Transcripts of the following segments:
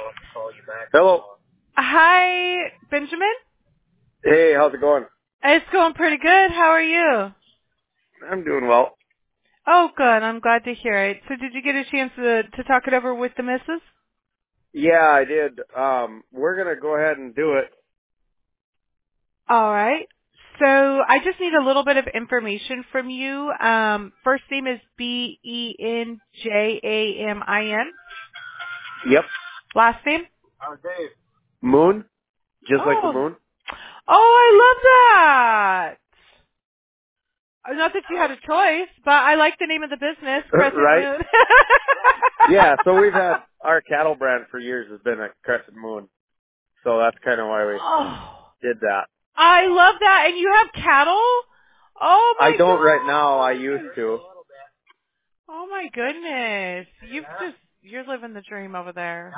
Hello. Hi, Benjamin. Hey, how's it going? It's going pretty good. How are you? I'm doing well. Oh, good. I'm glad to hear it. So did you get a chance to talk it over with the missus? Yeah, I did. We're gonna go ahead and do it. All right. So I just need a little bit of information from you. First name is Benjamin. Yep. Last name? Moon? Just like the Oh. moon? Oh, I love that. Not that you had a choice, but I like the name of the business, Crescent Right? Moon. Yeah, so we've had our cattle brand for years has been a Crescent Moon. So that's kind of why we Oh. did that. I love that. And you have cattle? Oh I my don't right now, I used god. to. Oh my goodness. You're living the dream over there.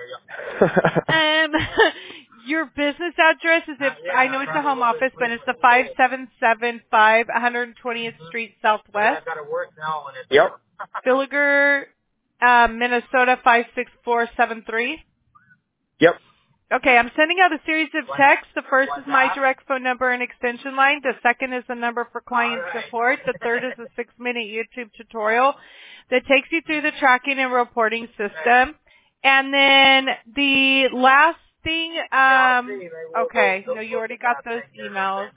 Your business address is I know it's a home office, but it's the 5775 120th Street Southwest. Yep. Villiger, Minnesota 56473. Yep. Okay, I'm sending out a series of texts. The first is my direct phone number and extension line. The second is the number for client support. The third is a 6-minute YouTube tutorial that takes you through the tracking and reporting system. And then the last thing, okay, no, you already got those emails.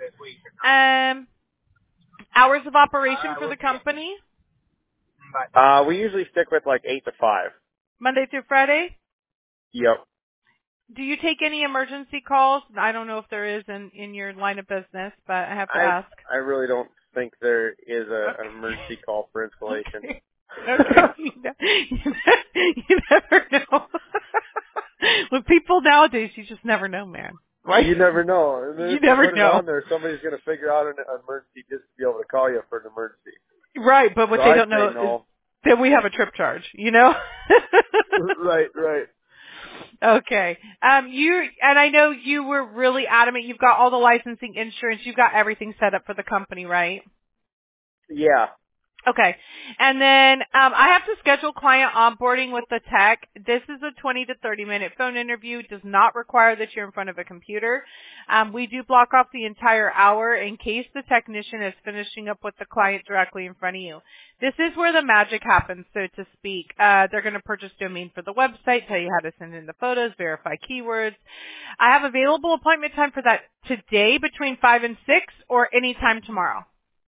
Hours of operation for the company, We usually stick with like 8 to 5. Monday through Friday. Yep. Do you take any emergency calls? I don't know if there is in your line of business, but I have to ask. I really don't think there is an Okay. emergency call for installation. Okay. Okay. You never know. With people nowadays, you just never know, man. Right? You never know. And then You if you never put it know. on there, somebody's going to figure out an emergency just to be able to call you for an emergency. Right, but what So they I'd don't say know is no. that we have a trip charge, you know? Right. Okay. And I know you were really adamant. You've got all the licensing, insurance. You've got everything set up for the company, right? Yeah. Okay. And then I have to schedule client onboarding with the tech. This is a 20 to 30 minute phone interview. It does not require that you're in front of a computer. We do block off the entire hour in case the technician is finishing up with the client directly in front of you. This is where the magic happens, so to speak. They're going to purchase domain for the website, tell you how to send in the photos, verify keywords. I have available appointment time for that today between 5 and 6 or any time tomorrow.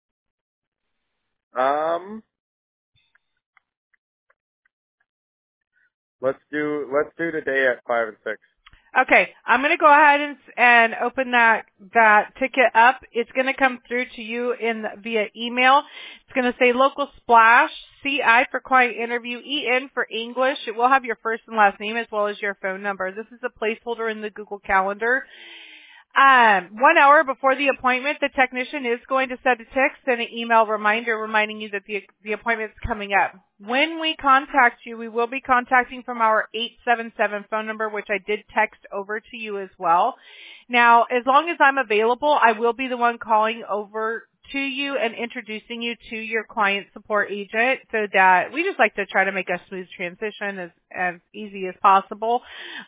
Let's do today at 5 and 6. Okay, I'm going to go ahead and open that ticket up. It's going to come through to you via email. It's going to say local splash, CI for client interview, EN for English. It will have your first and last name as well as your phone number. This is a placeholder in the Google Calendar. 1 hour before the appointment, the technician is going to send a text and an email reminder reminding you that the appointment is coming up. When we contact you, we will be contacting from our 877 phone number, which I did text over to you as well. Now, as long as I'm available, I will be the one calling over to you and introducing you to your client support agent so that we just like to try to make a smooth transition as easy as possible.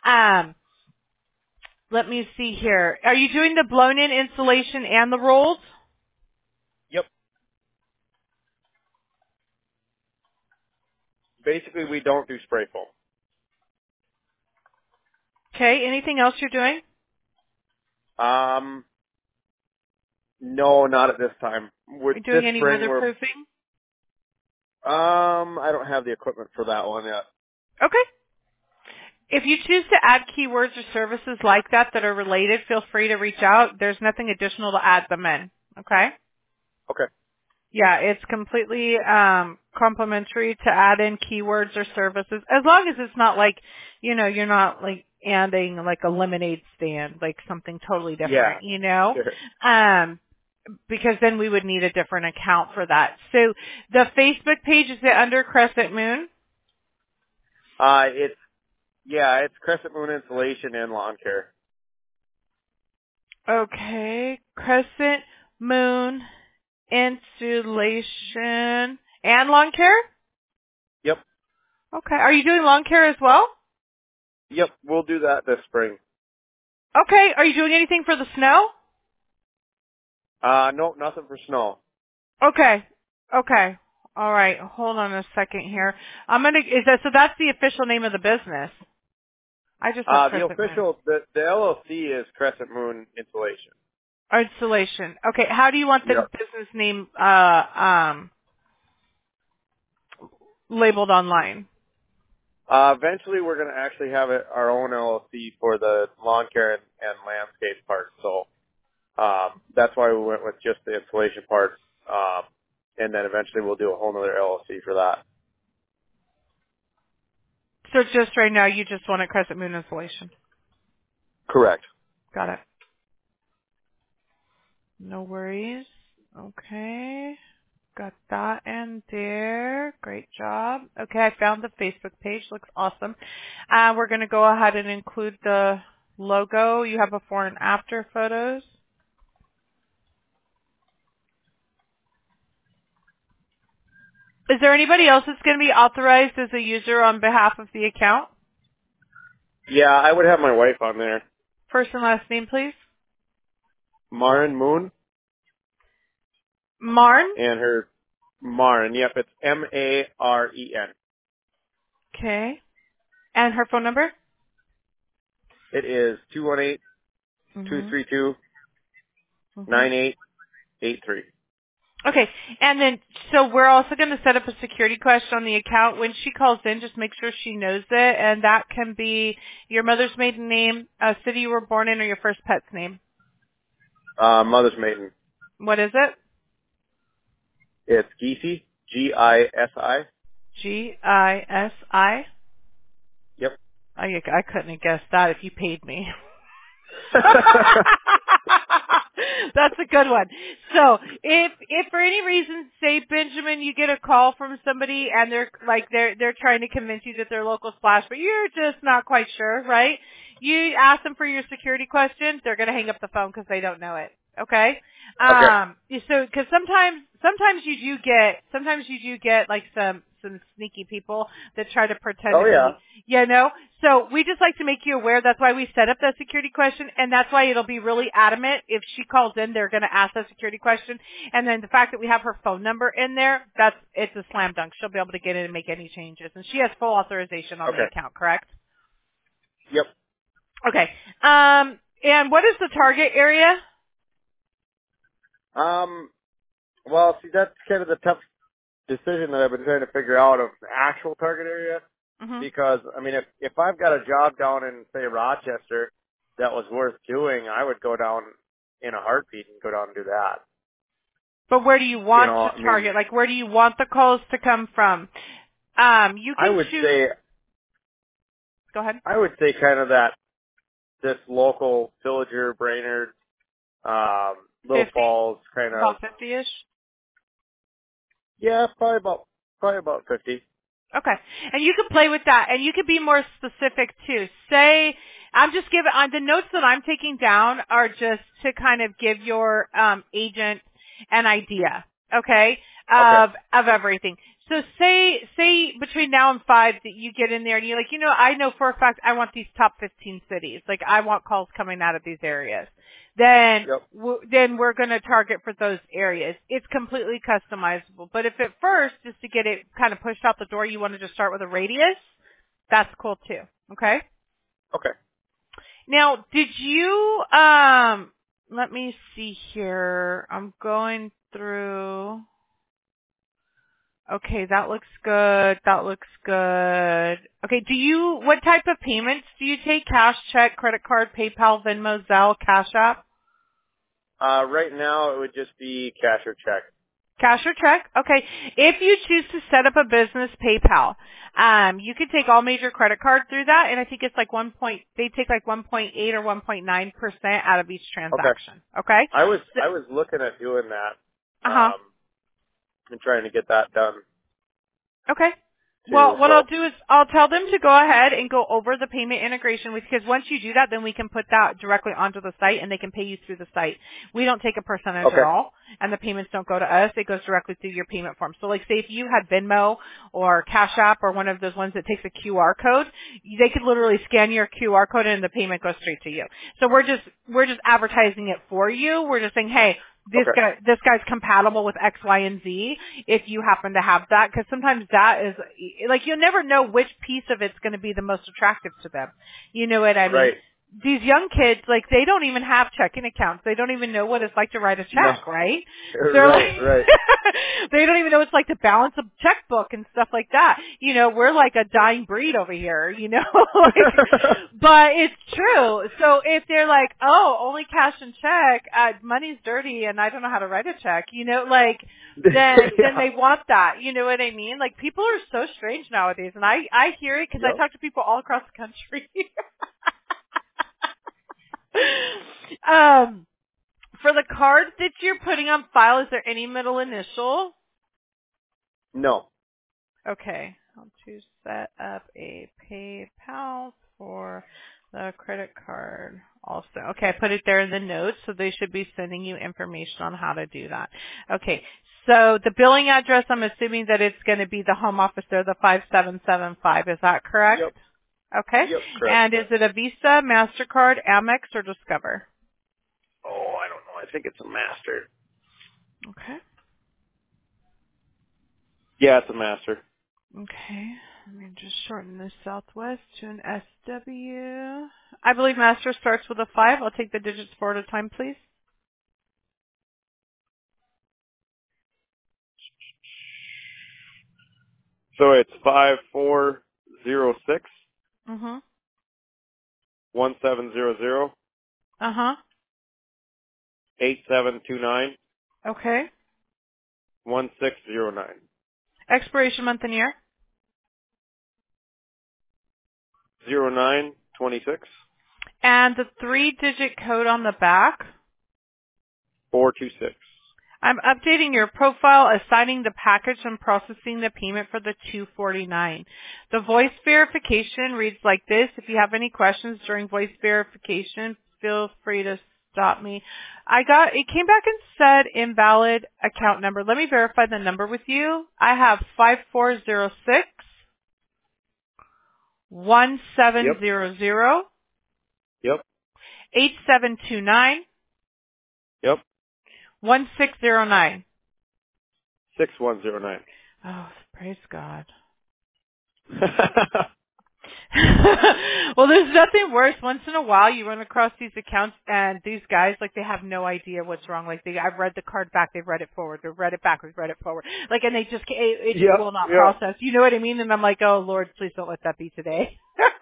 Let me see here. Are you doing the blown-in insulation and the rolls? Yep. Basically, we don't do spray foam. Okay. Anything else you're doing? No, not at this time. Are you doing This any spring weatherproofing? I don't have the equipment for that one yet. Okay. If you choose to add keywords or services like that are related, feel free to reach out. There's nothing additional to add them in. Okay? Okay. Yeah, it's completely complimentary to add in keywords or services, as long as it's not like, you're not like adding like a lemonade stand, like something totally Yeah. different, you know? Sure. Because then we would need a different account for that. So the Facebook page, is it under Crescent Moon? It's Crescent Moon Insulation and Lawn Care. Okay, Crescent Moon Insulation and Lawn Care? Yep. Okay. Are you doing lawn care as well? Yep, we'll do that this spring. Okay. Are you doing anything for the snow? No, nothing for snow. Okay. Okay. All right. Hold on a second here. So that's the official name of the business. I just have The Crescent Moon. official, the LLC is Crescent Moon Insulation. Installation. Okay. How do you want the Yep. business name, labeled online? Eventually we're going to actually have our own LLC for the lawn care and landscape part. So, that's why we went with just the insulation part. And then eventually we'll do a whole other LLC for that. So just right now, you just want a Crescent Moon Installation. Correct. Got it. No worries. Okay. Got that in there. Great job. Okay, I found the Facebook page. Looks awesome. We're going to go ahead and include the logo. You have before and after photos. Is there anybody else that's going to be authorized as a user on behalf of the account? Yeah, I would have my wife on there. First and last name, please. Maren Moon Marn. and her Maren. Yep, it's Maren. Okay. And her phone number? It is Mm-hmm. 218-232-9883. Mm-hmm. 83. Okay, and then, so we're also going to set up a security question on the account. When she calls in, just make sure she knows it, and that can be your mother's maiden name, a city you were born in, or your first pet's name. Mother's maiden. What is it? It's Gisi. Gisi. G-I-S-I. Yep. I couldn't have guessed that if you paid me. That's a good one. So if for any reason, say Benjamin, you get a call from somebody and they're trying to convince you that they're local splash, but you're just not quite sure, right? You ask them for your security question, they're going to hang up the phone because they don't know it. Okay. Okay. So because sometimes you do get like some sneaky people that try to pretend Oh to yeah. be, you know. So we just like to make you aware. That's why we set up that security question, and that's why it'll be really adamant. If she calls in, they're going to ask that security question, and then the fact that we have her phone number in there, it's a slam dunk. She'll be able to get in and make any changes, and she has full authorization on the Okay. account. Correct? Yep. Okay. And what is the target area? Well, see, that's kind of the tough decision that I've been trying to figure out of the actual target area. Hmm. Because, I mean, if I've got a job down in, say, Rochester that was worth doing, I would go down in a heartbeat and go down and do that. But where do you You want know, to I mean, target? Like, where do you want the calls to come from? You I can would choose. say, Go ahead. kind of that, this local Villager, Brainerd, Little 50? Falls kind of, About 50-ish? yeah, probably about 50. Okay. And you can play with that, and you can be more specific too. Say, I'm just giving, on the notes that I'm taking down are just to kind of give your agent an idea, okay, Okay. of everything. So say between now and 5 that you get in there and you're like, I know for a fact I want these top 15 cities. Like, I want calls coming out of these areas. Then Yep. then we're going to target for those areas. It's completely customizable. But if at first, just to get it kind of pushed out the door, you want to just start with a radius, that's cool too. Okay? Okay. Now, did you, let me see here. I'm going through. Okay, that looks good. That looks good. Okay, what type of payments do you take? Cash, check, credit card, PayPal, Venmo, Zelle, Cash App? Right now it would just be cash or check. Cash or check? Okay. If you choose to set up a business PayPal, you can take all major credit cards through that, and I think it's like they take like 1.8 or 1.9% out of each Okay. transaction. Okay? I was looking at doing that, Uh-huh. and trying to get that done. Okay. Well, too. what I'll So do is I'll tell them to go ahead and go over the payment integration with, because once you do that, then we can put that directly onto the site and they can pay you through the site. We don't take a percentage at okay, all, and the payments don't go to us. It goes directly through your payment form. So like say if you had Venmo or Cash App or one of those ones that takes a QR code, they could literally scan your QR code and the payment goes straight to you. So we're just advertising it for you. We're just saying, hey, okay, this guy's compatible with X, Y, and Z if you happen to have that, because sometimes that is, like, you'll never know which piece of it's going to be the most attractive to them. You know what I mean? right, These young kids, like, they don't even have checking accounts. They don't even know what it's like to write a no, check, right? They're right, like, right. they don't even know what it's like to balance a checkbook and stuff like that. You know, we're like a dying breed over here, you know? Like, but it's true. So if they're like, oh, only cash and check, money's dirty and I don't know how to write a check, you know, like, then Yeah. they want that. You know what I mean? Like, people are so strange nowadays, and I hear it because I Yep. talk to people all across the country. um, for the card that you're putting on file, is there any middle initial? No. Okay. How to set up a PayPal for the credit card also. Okay, I put it there in the notes, so they should be sending you information on how to do that. Okay. So the billing address, I'm assuming that it's going to be the home office there, the 5775. Is that correct? Yep. Okay. Yep. Correct. And is it a Visa, MasterCard, Amex, or Discover? Oh, I don't know. I think it's a master. Okay. Yeah, it's a master. Okay. Let me just shorten this Southwest to an SW. I believe Master starts with a 5. I'll take the digits four at a time, please. So it's 5406 Mm-hmm. 1700 Uh-huh. 8729 Okay. 1609 Expiration month and year. 0926 And the 3-digit code on the back. 426. I'm updating your profile, assigning the package, and processing the payment for the $249. The voice verification reads like this. If you have any questions during voice verification, feel free to stop me. It came back and said invalid account number. Let me verify the number with you. I have 5406 Yep. 1700 Yep. 8729 Yep. 1609. 6109. Oh, praise God. Well, there's nothing worse. Once in a while, you run across these accounts, and these guys, like, they have no idea what's wrong. Like, I've read the card back, they've read it forward, they've read it backwards, read it forward. Like, and they just, it just Yep. will not Yep. process. You know what I mean? And I'm like, oh, Lord, please don't let that be today.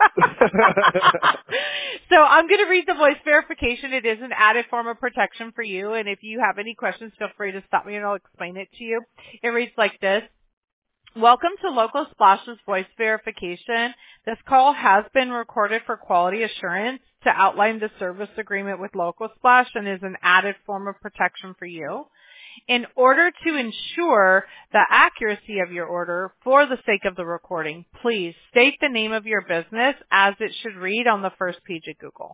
So I'm going to read the voice verification. It is an added form of protection for you. And if you have any questions, feel free to stop me and I'll explain it to you. It reads like this. Welcome to Local Splash's voice verification. This call has been recorded for quality assurance to outline the service agreement with Local Splash and is an added form of protection for you. In order to ensure the accuracy of your order for the sake of the recording, please state the name of your business as it should read on the first page of Google.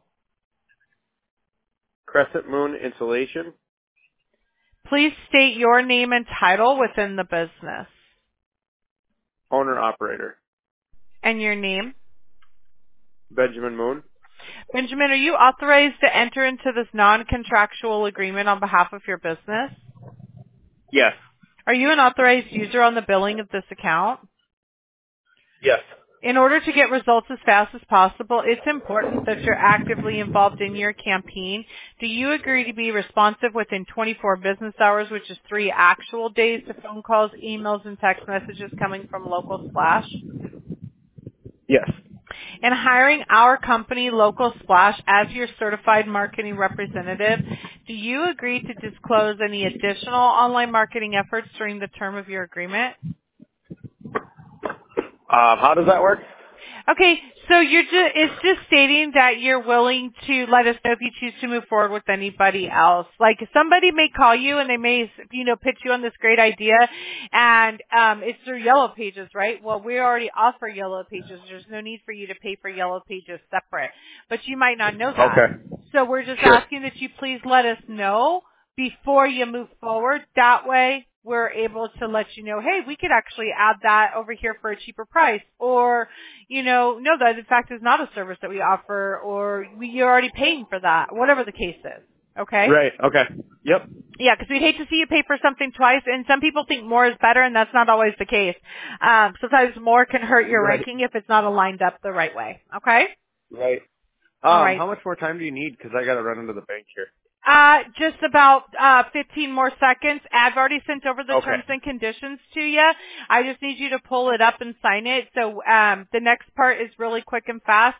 Crescent Moon Insulation. Please state your name and title within the business. Owner operator. And your name. Benjamin Moon. Benjamin, are you authorized to enter into this non-contractual agreement on behalf of your business? Yes. Are you an authorized user on the billing of this account? Yes. In order to get results as fast as possible, it's important that you're actively involved in your campaign. Do you agree to be responsive within 24 business hours, which is 3 actual days, to phone calls, emails, and text messages coming from Local Splash? Yes. In hiring our company, Local Splash, as your certified marketing representative, do you agree to disclose any additional online marketing efforts during the term of your agreement? How does that work? Okay, so it's just stating that you're willing to let us know if you choose to move forward with anybody else. Like somebody may call you and they may, pitch you on this great idea and, it's through Yellow Pages, right? Well, we already offer Yellow Pages. There's no need for you to pay for Yellow Pages separate, but you might not know that. Okay. So we're just Sure. asking that you please let us know before you move forward. That way we're able to let you know, hey, we could actually add that over here for a cheaper price. Or, no, that in fact is not a service that we offer, or you're already paying for that, whatever the case is. Okay? Right. Okay. Yep. Yeah, because we'd hate to see you pay for something twice, and some people think more is better, and that's not always the case. Sometimes more can hurt your Right. ranking if it's not aligned up the right way. Okay? Right. All right. How much more time do you need? Because I got to run into the bank here. Just about 15 more seconds. I've already sent over the Okay. terms and conditions to you. I just need you to pull it up and sign it. So the next part is really quick and fast.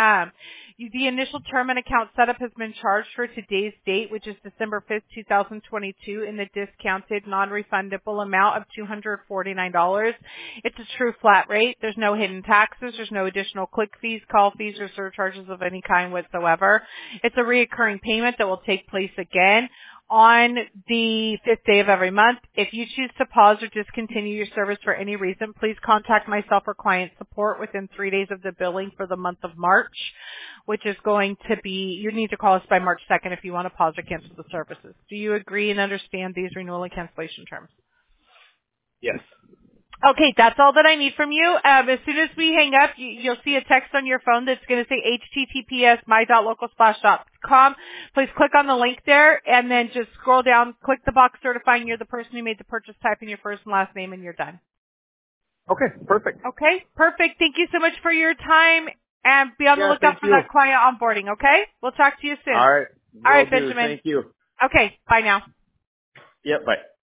The initial term and account setup has been charged for today's date, which is December 5th, 2022, in the discounted non-refundable amount of $249. It's a true flat rate. There's no hidden taxes. There's no additional click fees, call fees, or surcharges of any kind whatsoever. It's a reoccurring payment that will take place again on the 5th day of every month. If you choose to pause or discontinue your service for any reason, please contact myself or client support within 3 days of the billing for the month of March, which is going to be, you need to call us by March 2nd if you want to pause or cancel the services. Do you agree and understand these renewal and cancellation terms? Yes. Okay, that's all that I need from you. As soon as we hang up, you'll see a text on your phone that's going to say https my.localsplash.com. Please click on the link there and then just scroll down, click the box certifying you're the person who made the purchase, type in your first and last name, and you're done. Okay. Perfect. Okay, perfect. Thank you so much for your time, and be on the lookout thank for you. that client onboarding, okay? We'll talk to you soon. All right. All right, Will do. Benjamin. Thank you. Okay, bye now. Yep. Bye.